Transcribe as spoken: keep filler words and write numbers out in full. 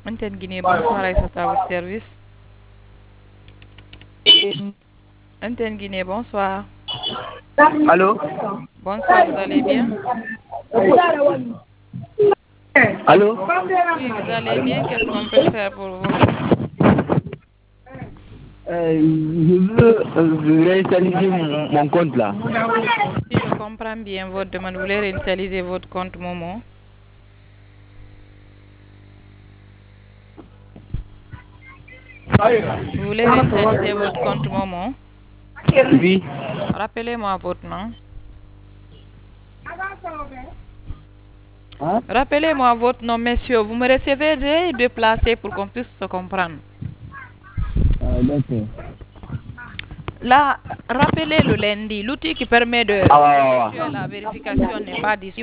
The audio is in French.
Antenne Guinée, bonsoir Aïssata, à votre service. Antenne Guinée, bonsoir. Allô? Bonsoir, vous allez bien? Allô? Oui, vous allez bien? Qu'est-ce qu'on peut faire pour vous? Euh, je veux euh, réinitialiser mon, mon compte là. Si je comprends bien votre demande, vous voulez réinitialiser votre compte Momo? Vous voulez réinitialiser votre compte Momo? Oui. Rappelez-moi votre nom. Hein? Rappelez-moi votre nom, messieurs. Vous me recevez de placer pour qu'on puisse se comprendre. Ah, d'accord. Là, rappelez le lundi, l'outil qui permet de Ah, ouais, ouais, ouais. effectuer la vérification n'est pas disponible.